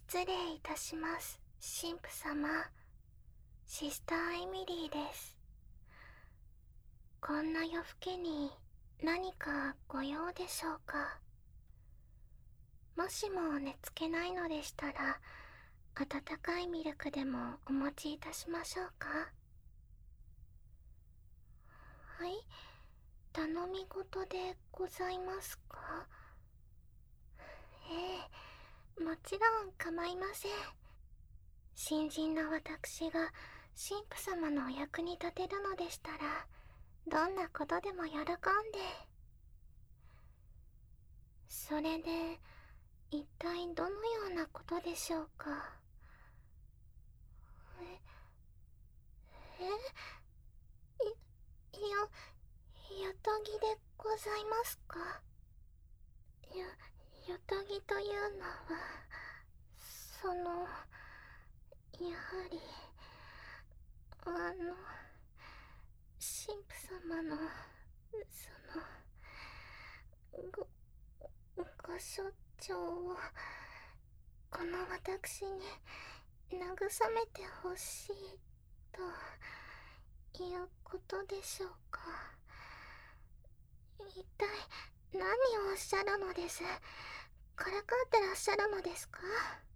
失礼いたします、神父様。シスターエミリーです。こんな夜更けに何かご用でしょうか。もしも寝つけないのでしたら、温かいミルクでもお持ちいたしましょうか。はい、頼み事でございますか。ええ、もちろん構いません。新人の私が神父様のお役に立てるのでしたら、どんなことでも喜んで。それで、一体どのようなことでしょうか。え、やたぎでございますか。やたぎというのは、やはり、神父様の、ご、ご所長を、この私に慰めてほしいということでしょうか。一体何をおっしゃるのです。からかってらっしゃるのですか。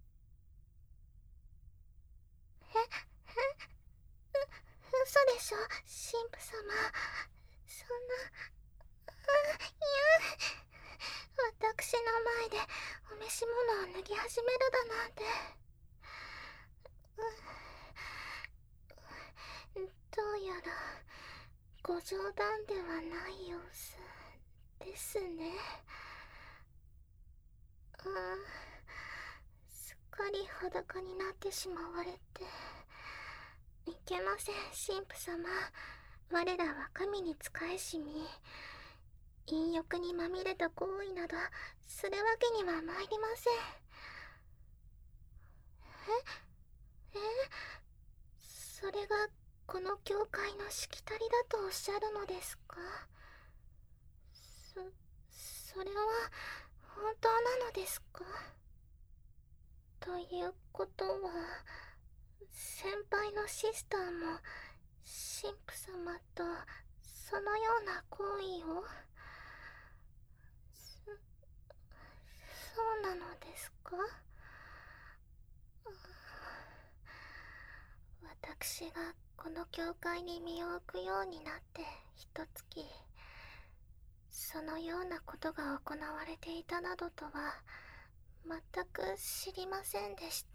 嘘でしょ、神父様。そんな、いや、私の前でお召し物を脱ぎ始めるだなんて。どうやらご冗談ではない様子ですね。すっかり裸になってしまわれて。いけません、神父様。我らは神に仕えしみ、淫欲にまみれた行為などするわけにはまいりません。それがこの教会のしきたりだとおっしゃるのですか。それは本当なのですか。ということは、先輩のシスターも神父様とそのような行為を。そうなのですか。私がこの教会に身を置くようになって一月、そのようなことが行われていたなどとは全く知りませんでした。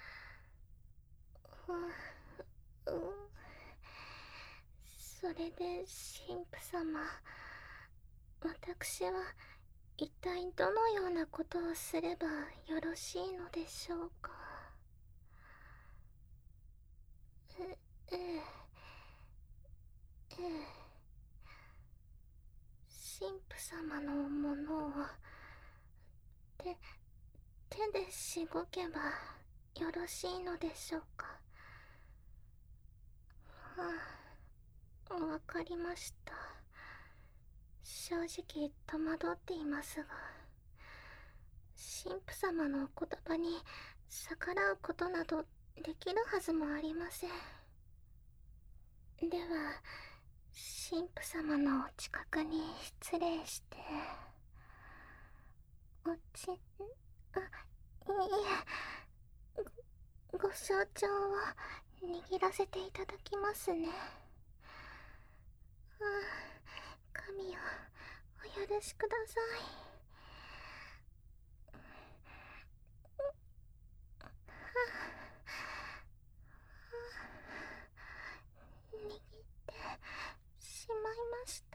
それで神父様、私は一体どのようなことをすればよろしいのでしょうか。えええ神父様のものを手でしごけばよろしいのでしょうか。わかりました。正直戸惑っていますが、神父様のお言葉に逆らうことなどできるはずもありません。では、神父様のお近くに失礼して。あ、いえ、ご承知を握らせていただきますね。神よ、お許しください。握ってしまいました。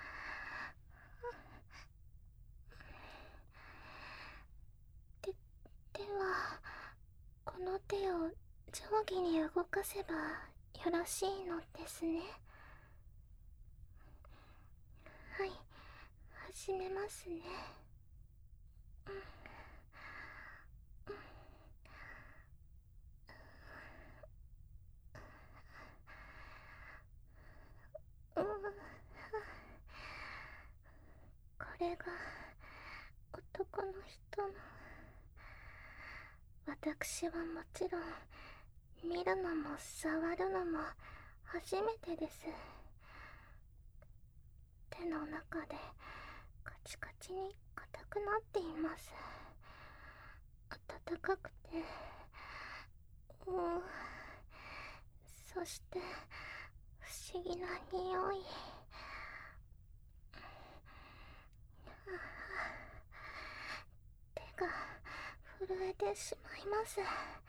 では、この手を上下に動かせばよろしいのですね。はい、始めますね。これが男の人の、 私はもちろん見るのも触るのも初めてです。手の中でカチカチに硬くなっています。暖かくて、そして不思議な匂い。手が震えてしまいます。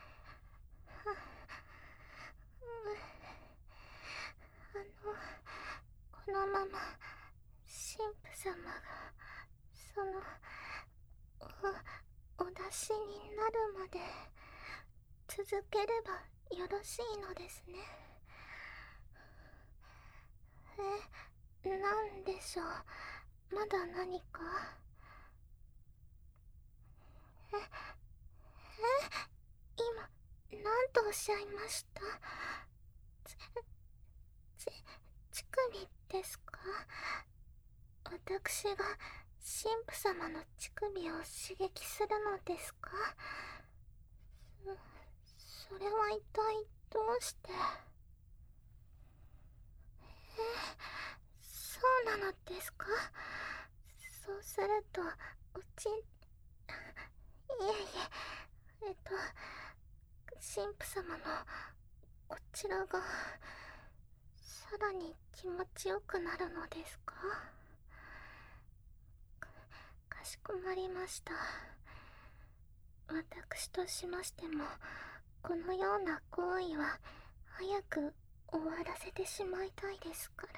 このまま神父様がお出しになるまで続ければよろしいのですね。なんでしょう。まだ何か？今何とおっしゃいました？乳首ですか？私が神父様の乳首を刺激するのですか？それは一体どうして？そうなのですか？そうするといえいえ、神父様のこちらがさらに気持ちよくなるのですか？かしこまりました。私としましてもこのような行為は早く終わらせてしまいたいですから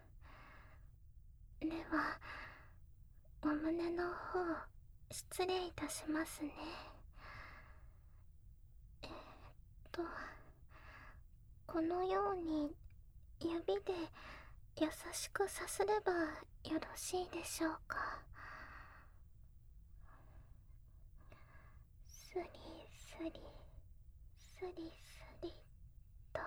。ではお胸の方失礼いたしますね。このように指で優しくさすればよろしいでしょうか？スリスリスリスリと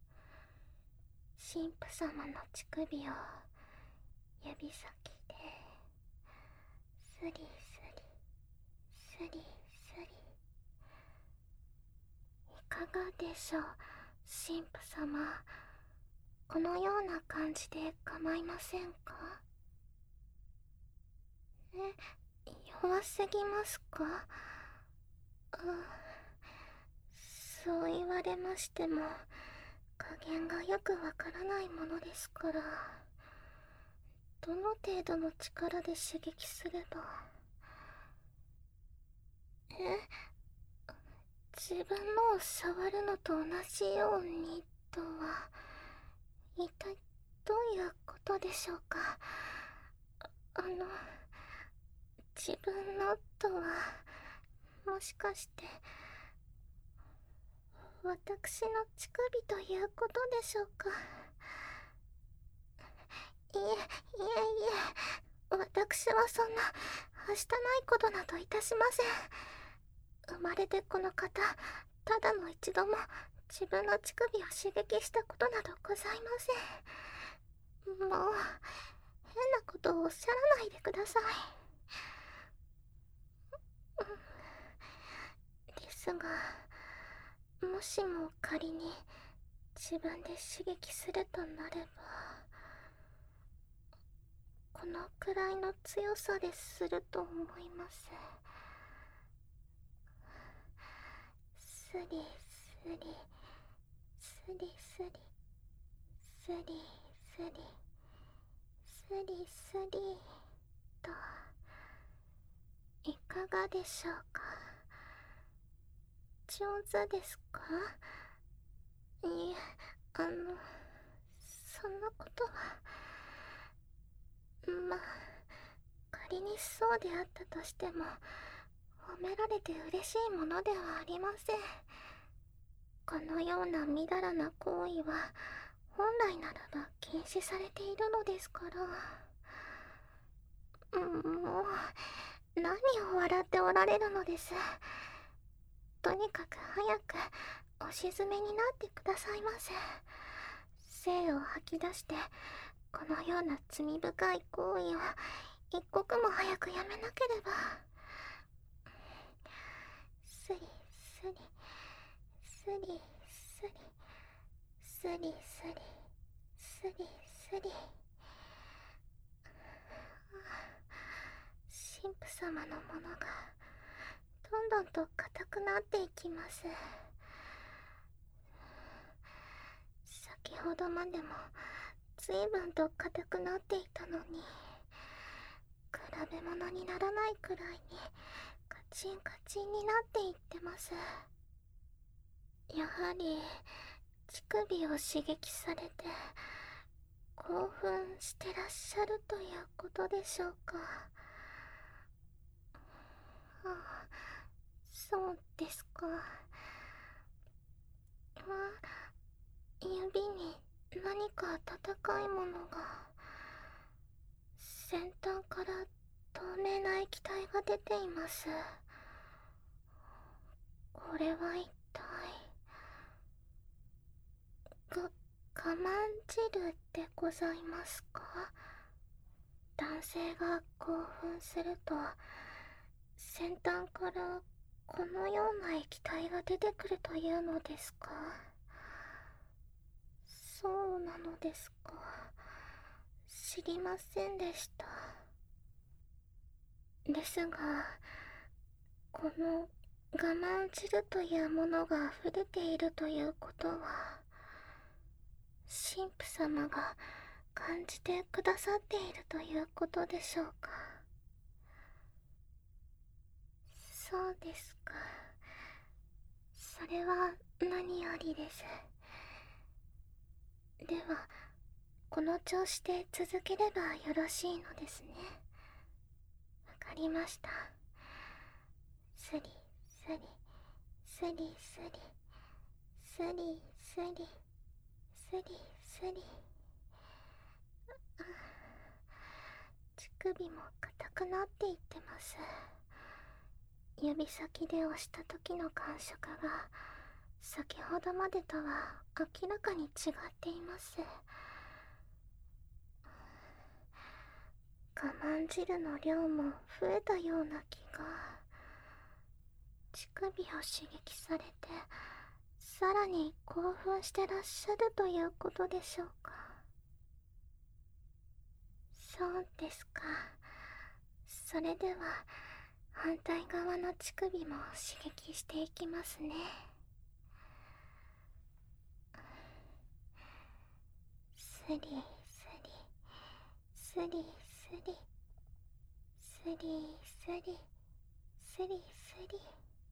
神父様の乳首を指先でスリスリスリスリ。いかがでしょう神父様。このような感じで構いませんか？弱すぎますか？そう言われましても加減がよくわからないものですから、どの程度の力で刺激すれば。自分のを触るのと同じようにとは一体どういうことでしょうか？自分のとはもしかして私の乳首ということでしょうか？いえいえいえ、私はそんなはしたないことなどいたしません。生まれてこの方、ただの一度も自分の乳首を刺激したことなどございません。もう変なことをおっしゃらないでください。ですが、もしも仮に自分で刺激するとなれば、このくらいの強さですると思います。スリスリスリスリスリスリスリスリと。いかがでしょうか？上手ですか？いえ、そんなことは。まあ、仮にそうであったとしても褒められて嬉しいものではありません。このようなみだらな行為は本来ならば禁止されているのですから。もう何を笑っておられるのです。とにかく早くお沈めになってくださいませ。精を吐き出してこのような罪深い行為を一刻も早くやめなければ。スリスリリスリスリスリスリスリ。神父様のものがどんどんと硬くなっていきます。先ほどまでも随分と硬くなっていたのに、比べ物にならないくらいにカチンカチンになっていってます。やはり乳首を刺激されて興奮してらっしゃるということでしょうか。ああ、そうですか。指に何か温かいものが、先端から透明な液体が出ています。これは一体我慢汁でございますか？男性が興奮すると先端からこのような液体が出てくるというのですか？そうなのですか。知りませんでした。ですが、この我慢汁というものが溢れているということは、神父様が感じてくださっているということでしょうか。そうですか。それは何よりです。では、この調子で続ければよろしいのですね。わかりました。スリスリスリスリスリスリスリスリ。乳首も硬くなっていってます。指先で押した時の感触が先ほどまでとは明らかに違っています。我慢汁の量も増えたような気が。乳首を刺激されてさらに興奮してらっしゃるということでしょうか。そうですか。それでは反対側の乳首も刺激していきますね。スリスリスリスリスリスリスリスリ。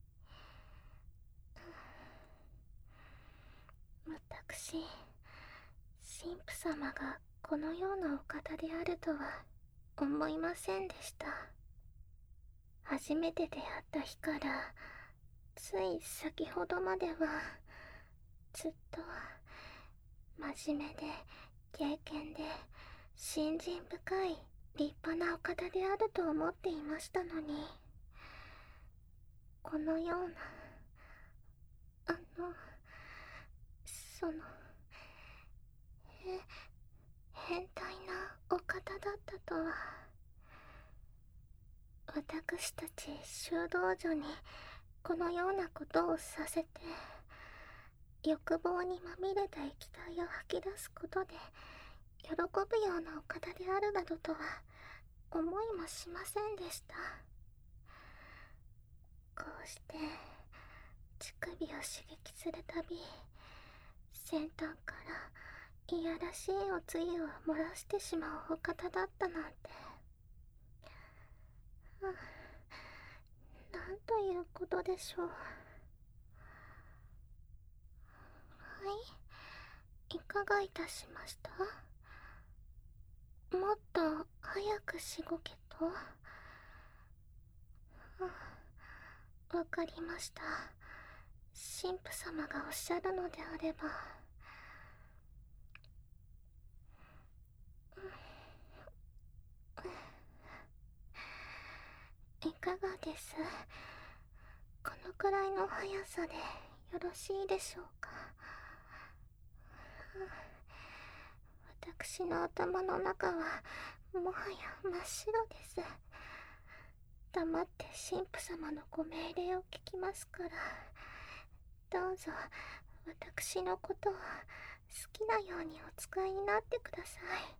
私、神父様がこのようなお方であるとは思いませんでした。初めて出会った日からつい先ほどまではずっと真面目で敬虔で信心深い立派なお方であると思っていましたのに、このようなその変態なお方だったとは。私たち修道女にこのようなことをさせて、欲望にまみれた液体を吐き出すことで喜ぶようなお方であるなどとは思いもしませんでした。こうして乳首を刺激するたび、先端からいやらしいおつゆを漏らしてしまうお方だったなんて。なんということでしょう。はい、いかがいたしました？もっと早くしごけと？わかりました。神父様がおっしゃるのであれば。いかがです？このくらいの速さでよろしいでしょうか？私の頭の中はもはや真っ白です。黙って神父様のご命令を聞きますから、 どうぞ私のことを好きなようにお使いになってください。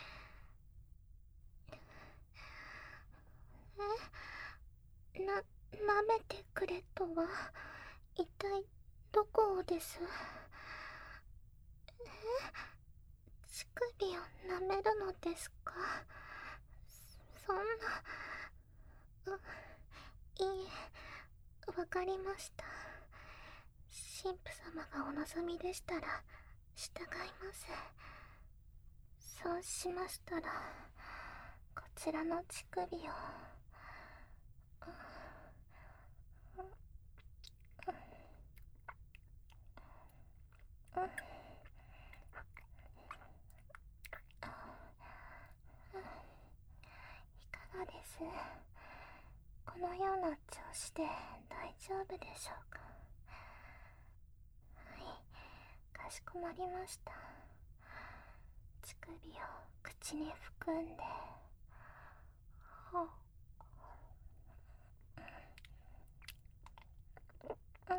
舐めてくれとは一体どこをです？乳首を舐めるのですか？そんな。いいえ、わかりました。神父様がお望みでしたら従います。そうしましたらこちらの乳首をいかがです？このような調子で大丈夫でしょうか？はい、かしこまりました。乳首を口に含んで、ほう、うん、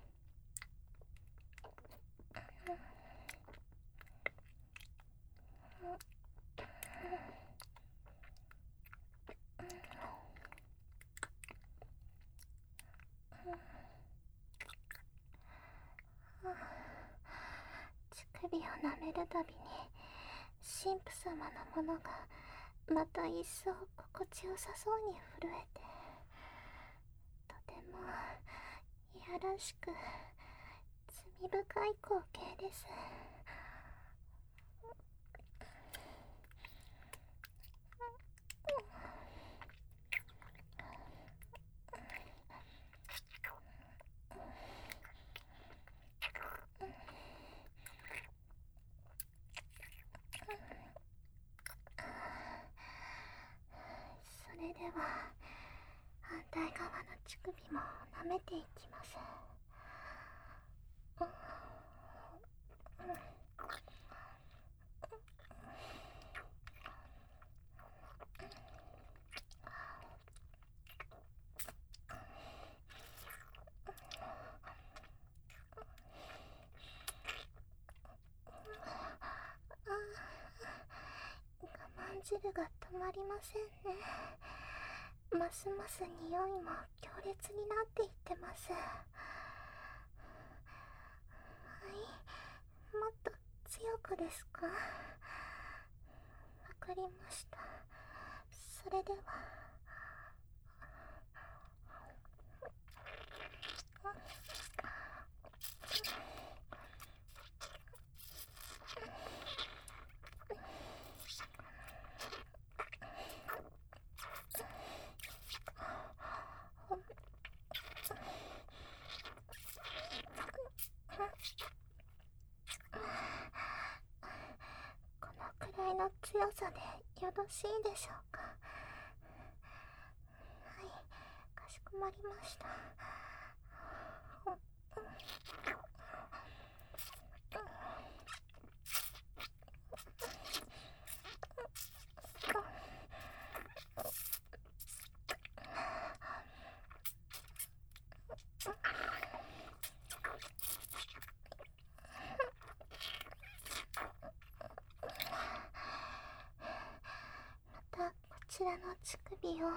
乳首を舐めるたびに神父様のものがまた一層心地よさそうに震えて、とてもいやらしく罪深い光景です。それでは反対側の乳首も舐めていきます。我慢汁が止まりませんね。ますます匂いも強烈になっていってます。はい、もっと強くですか？わかりました。それでは。このくらいの強さでよろしいでしょうか？はい、かしこまりました。またこちらの乳首を、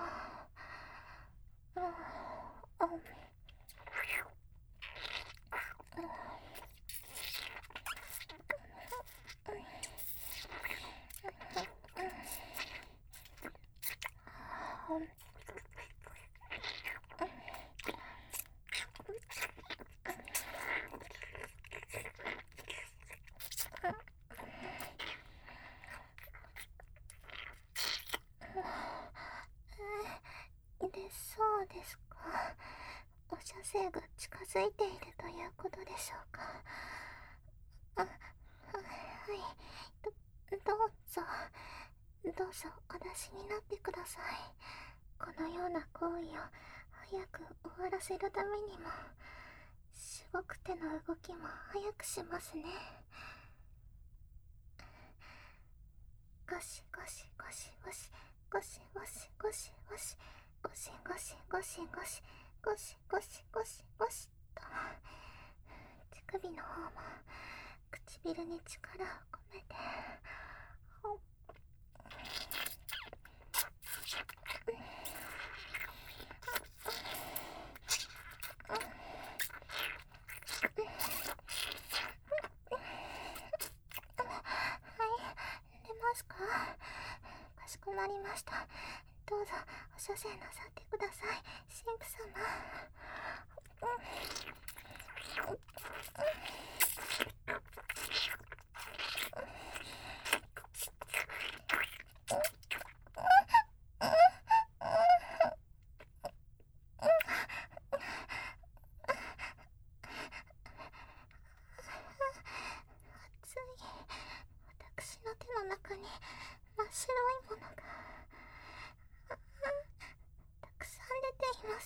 で、そうですか。お射精が近づいているということでしょうか？はい、どうぞどうぞお出しになってください。このような行為を早く終わらせるためにもしごく手の動きも早くしますね。ゴシゴシゴシゴシゴシゴシゴシゴシゴシゴシゴシゴシゴシゴシゴシゴシと。 首の方も唇に力を込めて。かしこまりました。どうぞお射精なさってください、神父様。熱い。私の手の中に真っ白いものがたくさん出ています。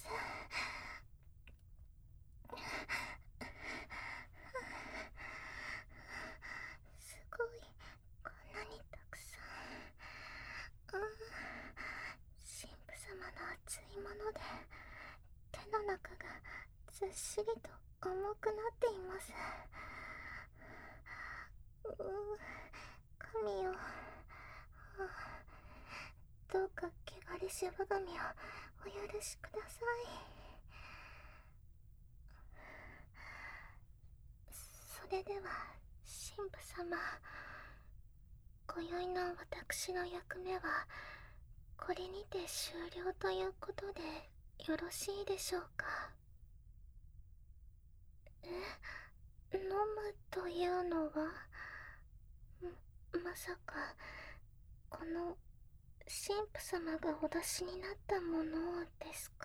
すごい、こんなにたくさん。神父様の熱いもので手の中がずっしりと重くなっています。神よ、どうか汚れしばがみをお許しください。それでは神父様、今宵の私の役目はこれにて終了ということでよろしいでしょうか。飲むというのはまさかこの神父様がお出しになったものですか。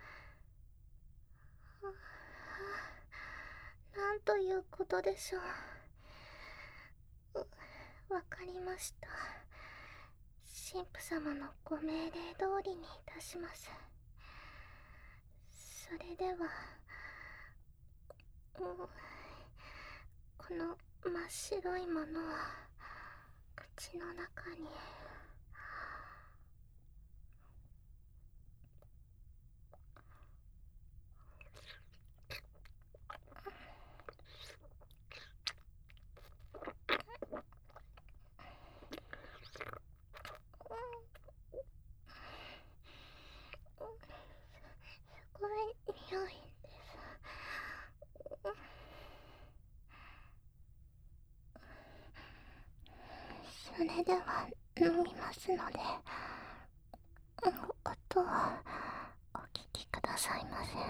なんということでしょう。わかりました。神父様のご命令通りにいたします。それでは、この真っ白いものは口の中に。すごい匂いです。それでは飲みますので、音をお聞きくださいませ。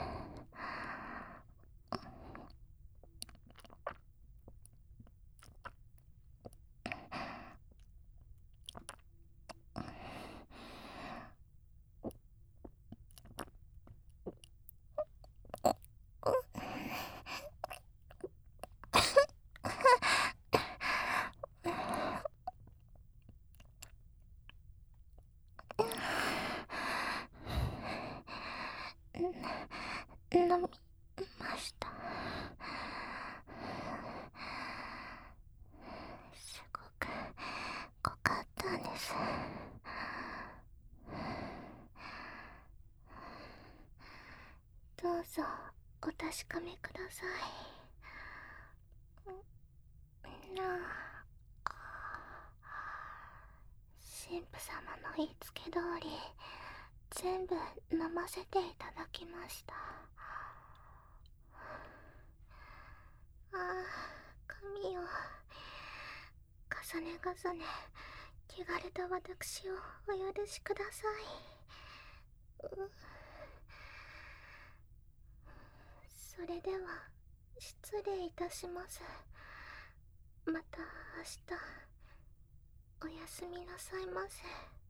飲みました。すごく濃かったんです。どうぞお確かめください。神父様の言いつけ通り全部飲ませていただきました。神よ、重ね重ね汚れた私をお許しください。それでは失礼いたします。また明日おやすみなさいませ。